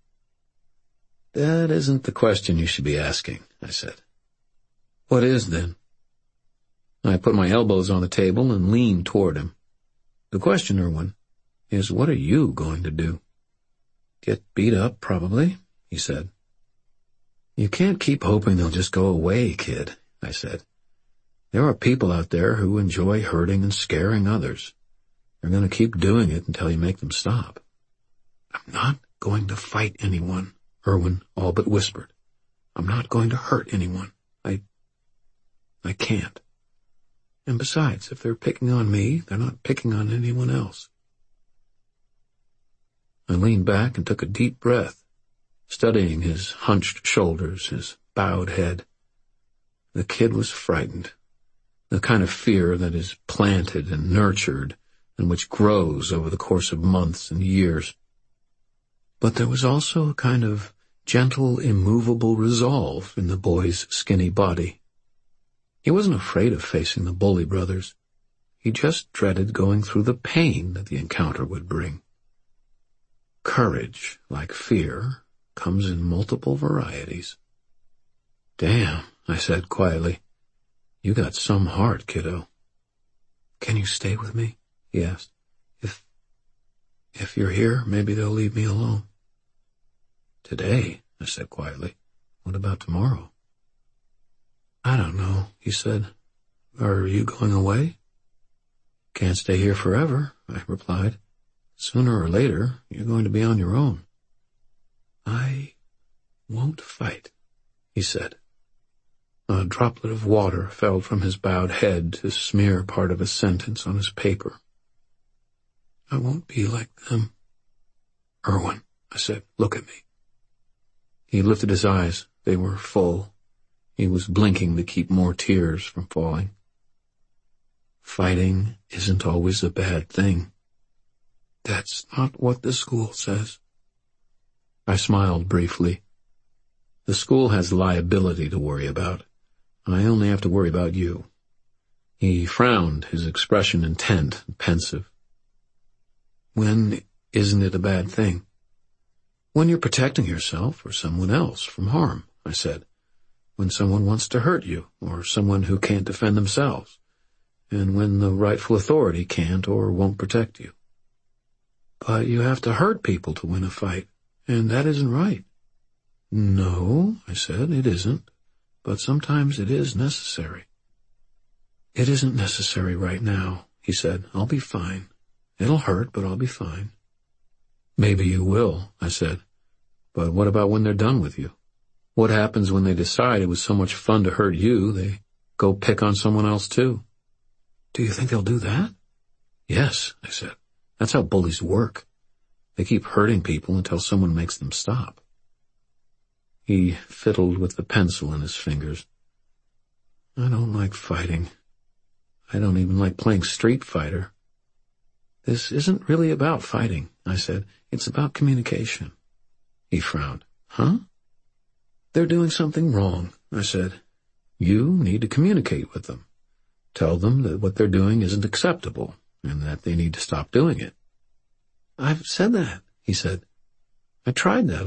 "That isn't the question you should be asking," I said. "What is, then?" I put my elbows on the table and leaned toward him. "The question, Irwin, is what are you going to do?" "Get beat up, probably," he said. "You can't keep hoping they'll just go away, kid," I said. "There are people out there who enjoy hurting and scaring others. They're going to keep doing it until you make them stop." "I'm not going to fight anyone," Irwin all but whispered. "I'm not going to hurt anyone. I... I can't. And besides, if they're picking on me, they're not picking on anyone else." I leaned back and took a deep breath, studying his hunched shoulders, his bowed head. The kid was frightened, the kind of fear that is planted and nurtured and which grows over the course of months and years. But there was also a kind of gentle, immovable resolve in the boy's skinny body. He wasn't afraid of facing the Bully brothers. He just dreaded going through the pain that the encounter would bring. Courage, like fear, comes in multiple varieties. "Damn," I said quietly. "You got some heart, kiddo." "Can you stay with me?" he asked. If... if you're here, maybe they'll leave me alone." "Today," I said quietly. "What about tomorrow?" "I don't know," he said. "Are you going away?" "Can't stay here forever," I replied. "Sooner or later, you're going to be on your own." "I won't fight," he said. A droplet of water fell from his bowed head to smear part of a sentence on his paper. "I won't be like them." "Irwin," I said, "look at me." He lifted his eyes. They were full. He was blinking to keep more tears from falling. "Fighting isn't always a bad thing." "That's not what the school says." I smiled briefly. "The school has liability to worry about. I only have to worry about you." He frowned, his expression intent and pensive. "When isn't it a bad thing?" "When you're protecting yourself or someone else from harm," I said. "When someone wants to hurt you, or someone who can't defend themselves, and when the rightful authority can't or won't protect you." "But you have to hurt people to win a fight, and that isn't right." "No," I said, "it isn't, but sometimes it is necessary." "It isn't necessary right now," he said. "I'll be fine. It'll hurt, but I'll be fine." "Maybe you will," I said. "But what about when they're done with you? What happens when they decide it was so much fun to hurt you, they go pick on someone else too?" "Do you think they'll do that?" "Yes," I said. "That's how bullies work. They keep hurting people until someone makes them stop." He fiddled with the pencil in his fingers. "I don't like fighting. I don't even like playing Street Fighter." "This isn't really about fighting," I said. "It's about communication." He frowned. "Huh?" "They're doing something wrong," I said. "You need to communicate with them. Tell them that what they're doing isn't acceptable and that they need to stop doing it. I've said that, he said. I tried that